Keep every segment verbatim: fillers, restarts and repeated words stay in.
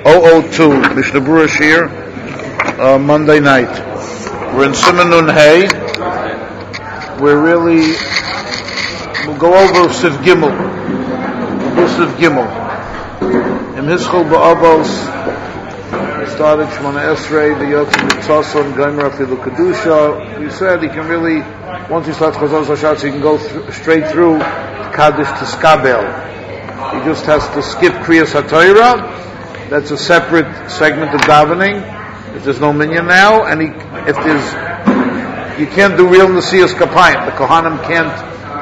oh oh two, Mishnah Berurah Shir, uh, Monday night. We're in Siman Nun Hey. We're really, we'll go over Siv Gimel. We'll do Siv Gimel. In Hischol Ba'avos, we started Shmona Esrei, the Yotzim Mitzosam, Gomer Afilu Kedusha. We said he can really, once he starts Chazos HaShatz, he can go th- straight through Kaddish to Skabel. He just has to skip Kriyas HaTorah. That's a separate segment of davening. If there's no minyan now, and he, if there's, you can't do real Nesias Kapayim. The Kohanim can't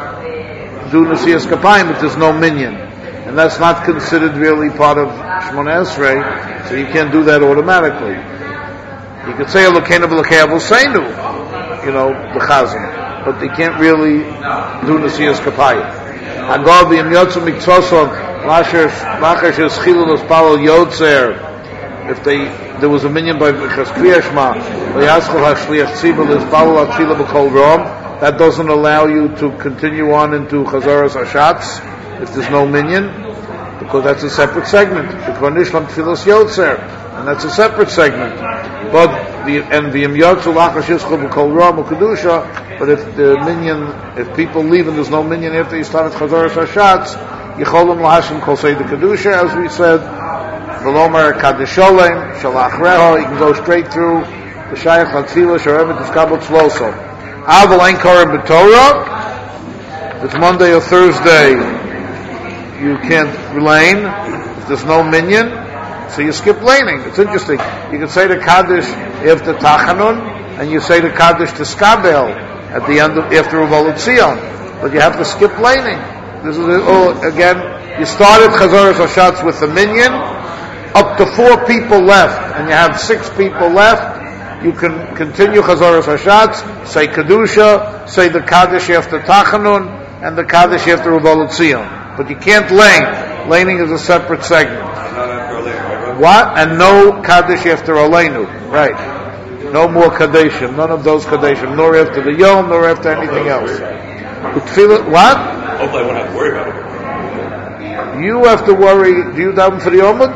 do Nesias Kapayim if there's no minyan. And that's not considered really part of Shmona Esrei, so you can't do that automatically. You could say Elokeinu v'Elokei Avoseinu, you know, the Chazan, but they can't really do Nesias Kapayim. Agav v'yim yotzim miktzosov lacher lacher shes chilul ospalol yotzer. If they there was a minyan by Kriya Shema, v'yaschol hashliach tzibur ospalol atfila b'kol rom, that doesn't allow you to continue on into Chazaras Hashatz if there's no minyan, because that's a separate segment. B'kvar nishlam tfilos yotzer, and that's a separate segment. But the and v'yim yotzu lacher shishchol b'kol rom u'kedusha. But if the minyan, if people leave and there's no minyan after you started Chazaras Hashatz, Yicholim Lahashim Kol Seder Kedusha, as we said, V'lomer Kaddish Sholem, Shalach Reho, you can go straight through the Shayach Latfila, Sharemet Eskabot Tzloso. Aval Ein Korah B'Torah, it's Monday or Thursday, you can't lane, if there's no minyan, so you skip laning. It's interesting. You can say the Kaddish after Tachanun, and you say the Kaddish to Skabel, at the end of, after Uvolut Zion, but you have to skip laning. This is oh, again, you started Chazaras Hashatz with the minyan, up to four people left, and you have six people left, you can continue Chazaras Hashatz, say Kedusha, say the Kaddish after Tachanun, and the Kaddish after Uvolut Zion. But you can't lane. Laning is a separate segment. What? And no Kaddish after Aleinu. Right. No more Kadeshim, none of those Kadeshim, nor after the Yom, nor after anything else. What? Hopefully I won't have to worry about it. You have to worry, do you daven for the Yomud?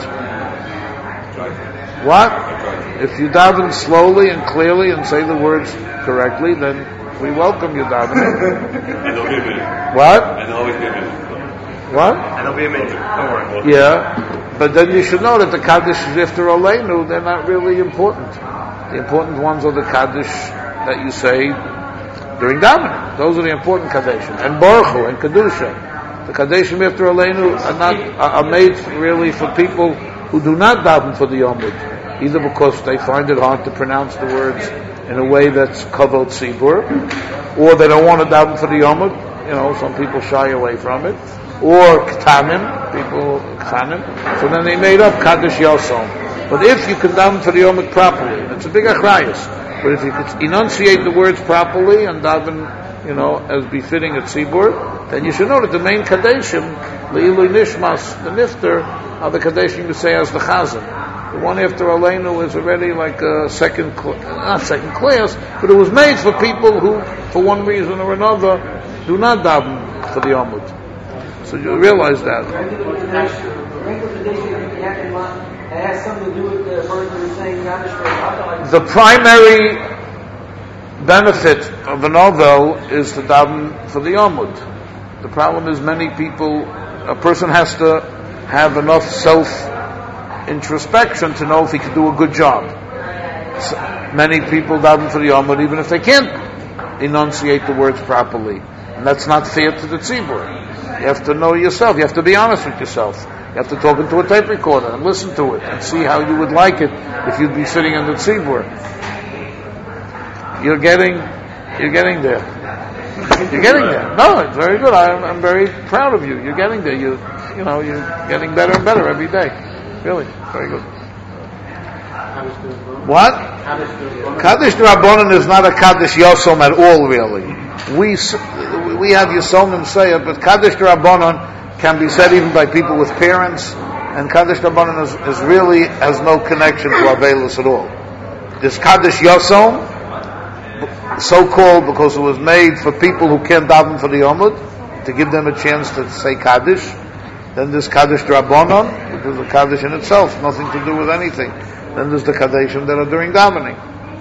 What? If you daven slowly and clearly and say the words correctly, then we welcome you davening. And there'll be a minute. What? And there'll always be a minute. What? And there'll be a minute. Don't worry. Yeah, but then you should know that the Kaddish is after Aleinu, they're not really important. The important ones are the Kaddish that you say during davening. Those are the important Kaddeshim. And Baruch Hu and Kedusha. The Kaddeshim after Aleinu are not are made really for people who do not daven for the Yomud, either because they find it hard to pronounce the words in a way that's Kavod Tzibur, or they don't want to daven for the Yomud. You know, some people shy away from it. Or Ktanim, people Ktanim. So then they made up Kaddish Yosom. But if you can daven for the Yomud properly, it's a big achrayus. But if you could enunciate the words properly and daven, you know, as befitting a tzibur, then you should know that the main kadeshim, le'ilu nishmas, the nifter, are the kadeshim you say as the chazan. The one after Aleinu is already like a second, cl- not second class, but it was made for people who, for one reason or another, do not daven for the Yomud. So you realize that. It has something to do with the person who's saying Kaddish for the primary benefit of a novel is to daven for the Yomud. The problem is many people, a person has to have enough self-introspection to know if he can do a good job. So many people daven for the Yomud even if they can't enunciate the words properly. And that's not fair to the tzibur. You have to know yourself. You have to be honest with yourself. You have to talk into a tape recorder and listen to it and see how you would like it if you'd be sitting in the tzibur. You're getting, you're getting there. You're getting there. No, it's very good. I'm, I'm very proud of you. You're getting there. You, you know, you're getting better and better every day. Really, very good. What? Kaddish Rabbanan is not a Kaddish Yosom at all, really. We we have Yosomim say it, but Kaddish Rabbanan can be said even by people with parents, and Kaddish Rabbanan is, is really has no connection to Avelis at all. This Kaddish Yosom, so called because it was made for people who can't daven for the Yomud, to give them a chance to say Kaddish. Then there's Kaddish Drabonon, which is the Kaddish in itself, nothing to do with anything. Then there's the Kaddishim that are during davening.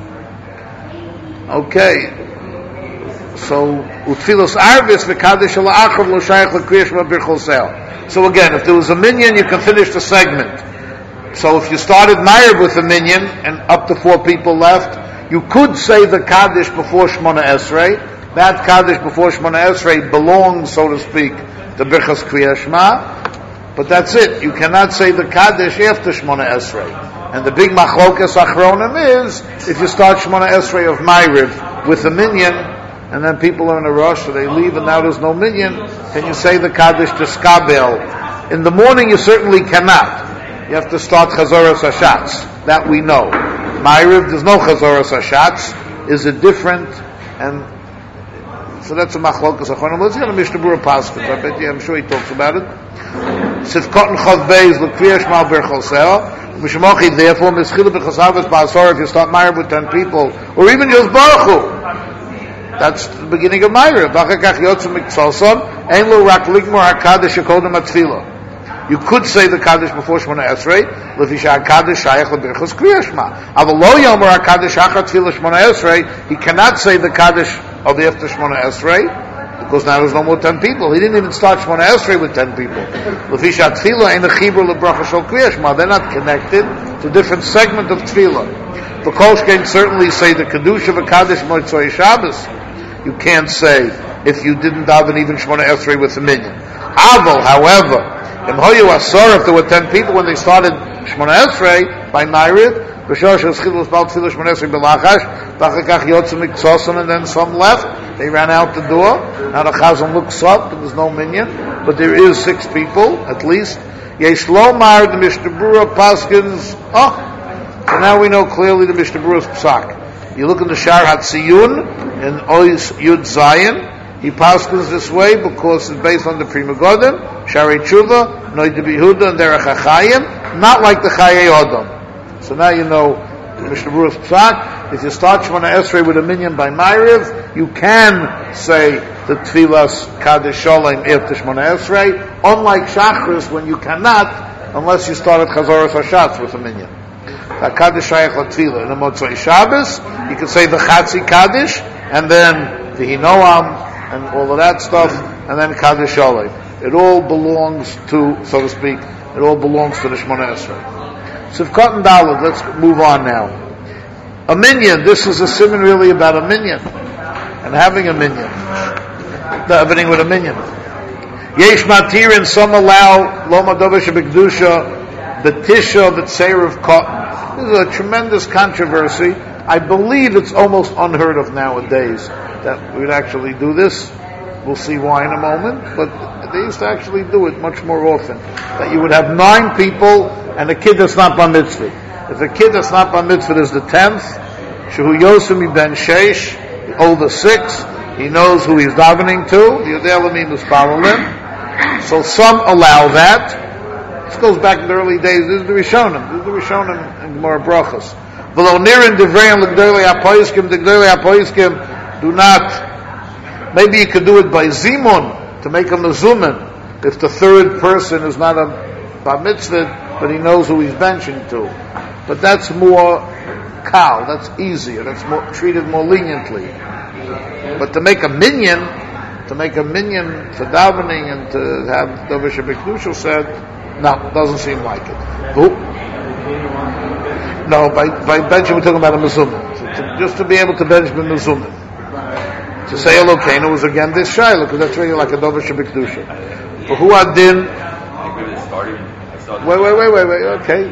Okay. So, Utfilos Arvis v'Kaddish Ala'achav lo shayach l'Kriya Shema Birchol Seil. So again, if there was a minyan, you can finish the segment. So if you started Ma'ariv with a minyan, and up to four people left, you could say the Kaddish before Shmona Esrei. That Kaddish before Shmona Esrei belongs, so to speak, to Birchas Kriya Shema. But that's it. You cannot say the Kaddish after Shmona Esrei. And the big machlokas achronim is, if you start Shmona Esrei of Ma'ariv with a minyan, and then people are in a rush, so they leave, and now there's no minyan, can you say the Kaddish to Skabel? In the morning you certainly cannot. You have to start Chazoras Hashatz. That we know. Ma'ariv, there's no Chazoras Hashatz. Is it different? And so that's a machlokas achronim. Let's get a Mishnah Berurah Pasuk. I bet you, I'm sure he talks about it. Sifkot and Chod Beis l'Kriya Shema Birchol Seil. Mishmochi, therefore, Mischila b'Chasavis Ba'asor, if you start Ma'ariv with ten people, or even just Baruch Hu. That's the beginning of Ma'ariv. V'achakach Yotzim Mikzosom, Ein lo rak ligmor HaKadosh Yekodem HaTfilah. You could say the Kaddish before Shmona Esrei, Lefisha HaKadosh Shayach LeBirchos Kriya Shema. Aval lo yomer HaKadosh Achar Tfilah Shmona Esrei, he cannot say the Kaddish of after Shmona Esrei, because now there's no more ten people. He didn't even start Shmona Esrei with ten people. Lefisha Tfilah Ein Chibur LeBracha Shel Kriya Shema. They're not connected. It's a different segment of Tfilah. The Kol can certainly say the Kedusha of a Kaddish Motzei Shabbos. You can't say if you didn't daven even Shmona Esrei with a minyan. Aval, however, if there were ten people when they started Shmona Esrei by Ma'ariv, and then some left, they ran out the door. Now the Chazan looks up, there was no minyan, but there is six people at least. Yesh lo mar the Mishnah Berurah Paskins. Oh, so now we know clearly the Mishnah Berurah's psak. You look in the Shar Hatziyun in Ois Yud Zayin. He paskins this way because it's based on the Pri Megadim, Shari Tshuva, Noid Yehuda, and Derech HaChayim, not like the Chayei Odom. So now you know the Mishnah Berurah's psak. If you start Shmona Esrei with a minyan by Ma'ariv, you can say the Tfilas Kaddish Sholem after Shmona Esrei, unlike Shachris when you cannot, unless you started Chazoras Hashatz with a minyan. The Kaddish Shayach LaTfilah. In the Motzei Shabbos, you can say the Chatzi Kaddish, and then the Hinoam, and all of that stuff, and then Kaddish Sholem. It all belongs to, so to speak, it all belongs to the Shmona Esrei. Sivkot and Daled, let's move on now. A minyan, this is a simon really about a minyan, and having a minyan. Davening with a minyan. Yesh Matirin, some allow Loma Dovish B'Kedusha, the Tisha, the Tseir of cotton. This is a tremendous controversy. I believe it's almost unheard of nowadays that we'd actually do this. We'll see why in a moment, but they used to actually do it much more often. That you would have nine people and a kid that's not bar mitzvah. If a kid that's not bar mitzvah is the tenth, Shehu Yosemi ben Sheish, over six, he knows who he's davening to, the Yodelamim is following. So some allow that. This goes back in the early days. This is the Rishonim. This is the Rishonim and Gemara Brachos. V'lo nirin divrei l'gdolei hapoiskim, the gdolei hapoiskim do not. Maybe you could do it by zimun to make a mezumin if the third person is not a bar mitzvah, but he knows who he's benching to. But that's more kal. That's easier. That's more, treated more leniently. But to make a minyan, to make a minyan for davening and to have Dovish B'Kedusha said, no, doesn't seem like it. Who? No, by by benching we're talking about a mezumin. So to, just to be able to bench with mezumin. To say Elokeinu was again this shayla, because that's really like a Dovish B'Kedusha. But who had din? Wait, wait, wait, wait, wait. Okay.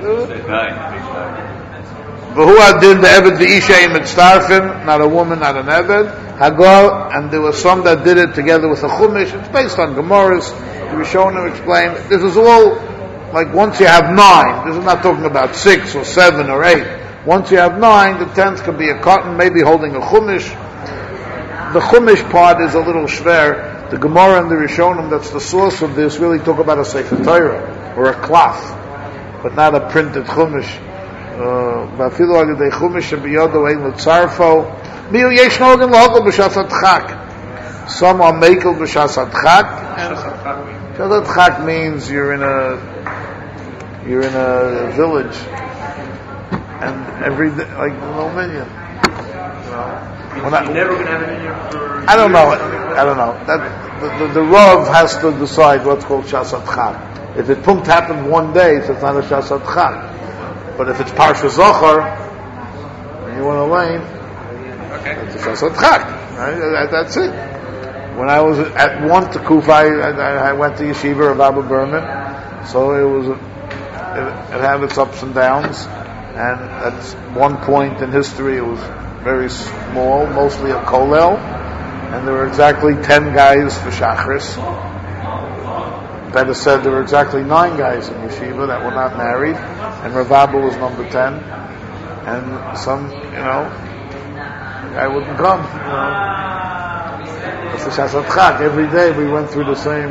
But who had din the Eved the Isha in Mitzdarfin? Not a woman, not an Eved. Hagar, and there were some that did it together with a Chumash. It's based on Gemaras. The Rishonim explained. This is all like once you have nine. This is not talking about six or seven or eight. Once you have nine, the tenth can be a cotton, maybe holding a Chumash. The Chumash part is a little shver. The Gemara and the Rishonim, that's the source of this, really talk about a Sefer Torah or a cloth, but not a printed Chumash. V'afilu agedei Chumash shebiyodo ein l'tzarfo. Miu yesh nogen l'hogel b'shas adchak. Some are makel b'shas adchak. Shasat Chak means you're in a you're in a village, and every day, like no minyan. You know, You're I, never going to have it in here for... I don't know. I don't know. That the, the, the Rav has to decide what's called Shasat Chak. If it punkt happened one day, so it's not a Shasat Chak. But if it's Parsha Zohar, and you want to lane, Okay. it's a Shasat Chak. Right? That, that's it. When I was at one to Kufa, I, I, I went to Yeshiva of Abba Berman, so it was a, it, it had its ups and downs, and at one point in history it was very small, mostly a kollel, and there were exactly ten guys for Shachris. Better said, there were exactly nine guys in Yeshiva that were not married, and Rav Abba was number ten, and some, you know, I wouldn't come. You know. It's the Shasat Chak. Every day we went through the same.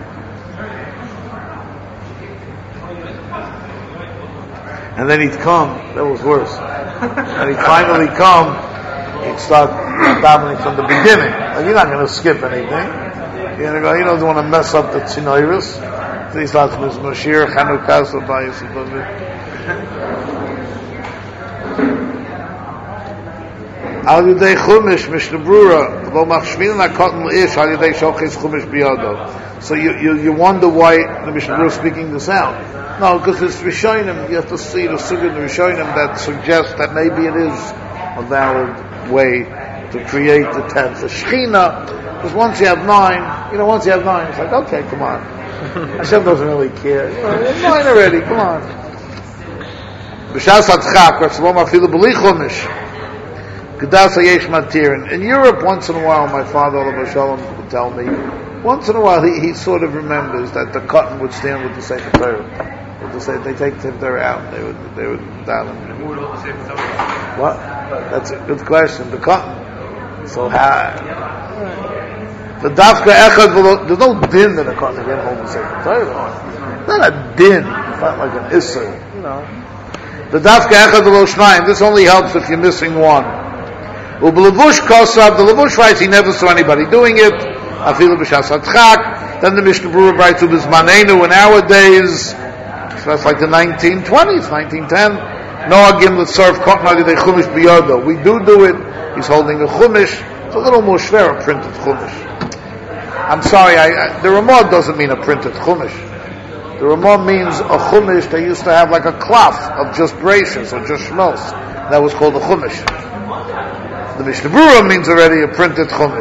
And then he'd come. That was worse. And he'd finally come. He'd start davening from the beginning. Like, you're not going to skip anything. You're going to go. You don't want to mess up the tzinoirus. So he starts with Moshiach, Chanukah, Sabayis, Al Yudei Chumash, Mishnah Brura, Lo Machshmin HaKotten L'Ish, Al Yudei Shoches Chumash Biyado. So you, you, you wonder why the Mishnah Brura is speaking this out. No, because it's Rishonim, you have to see the Sugya in the Rishonim that suggests that maybe it is a valid way to create the tenth. The Shechina, because once you have nine, you know, once you have nine, it's like, okay, come on. Hashem doesn't really care. You know, it's nine already, come on. B'shas HaTchak, Ratzalom Afilu B'li Chumash. In Europe, once in a while, my father, Olav Shalom, would tell me, once in a while, he, he sort of remembers that the cotton would stand with the Sefer Torah. With the Sefer, they take the Torah out, they would, they would daven. Who would hold the Sefer Torah? What? That's a good question. The cotton. So how? The dafka echad, there's no din that a cotton can hold the Sefer Torah. It's not a din. It's not like an isser, you know. The dafka echad v'lo shnayim. This only helps if you're missing one. Ubelevush kosav, the Levush writes he never saw anybody doing it. Afilu b'shasat chak. Then the Mishnah Brura writes ubizmanenu in our days. So that's like the nineteen twenties, nineteen ten. Noagim l'tzarf kotna l'idei chumash biyado. We do do it. He's holding a chumash. It's a little more shver, a printed chumash. I'm sorry, I, I, the Ramah doesn't mean a printed chumash. The Ramah means a chumash they used to have like a cloth of just braces or just shmos. That was called a chumash. The Mishnah Brura means already a printed chumash.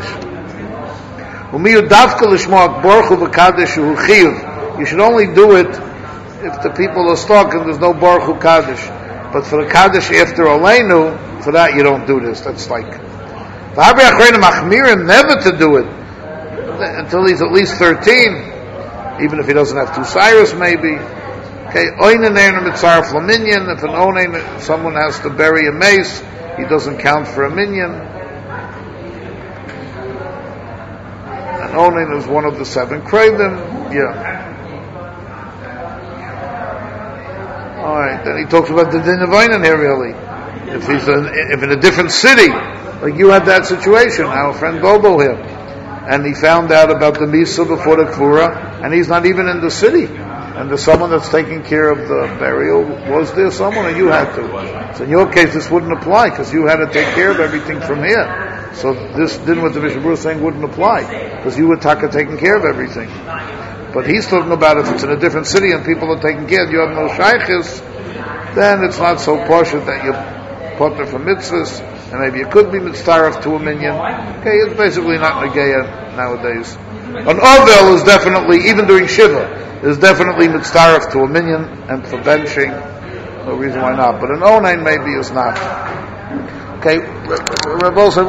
You should only do it if the people are stuck and there's no Baruch Hu Kaddish. But for the Kaddish after Aleinu, for that you don't do this. That's like never to do it until he's at least thirteen, even if he doesn't have two Cyrus maybe. Okay, if an onen, someone has to bury a mace, he doesn't count for a minyan. An onen is one of the seven kreidim. Yeah. All right. Then he talks about the din of onen here. Really, if he's in, if in a different city, like you had that situation, our friend Bobo here, and he found out about the misa before the kvura, and he's not even in the city. And there's someone that's taking care of the burial. Was there someone, or you had to? So in your case, this wouldn't apply because you had to take care of everything from here. So this din what the Mishnah Brura is saying wouldn't apply because you were taka taking care of everything. But he's talking about if it's in a different city and people are taking care, you have no shaykhis, then it's not so partial that you potter for mitzvahs, and maybe you could be mitzvah to a minyan. Okay, it's basically not negeya nowadays. An ovel is definitely, even during Shiva, is definitely mitzvah to a minyan, and for benching, no reason why not. But an onain maybe is not. Okay, Rabbi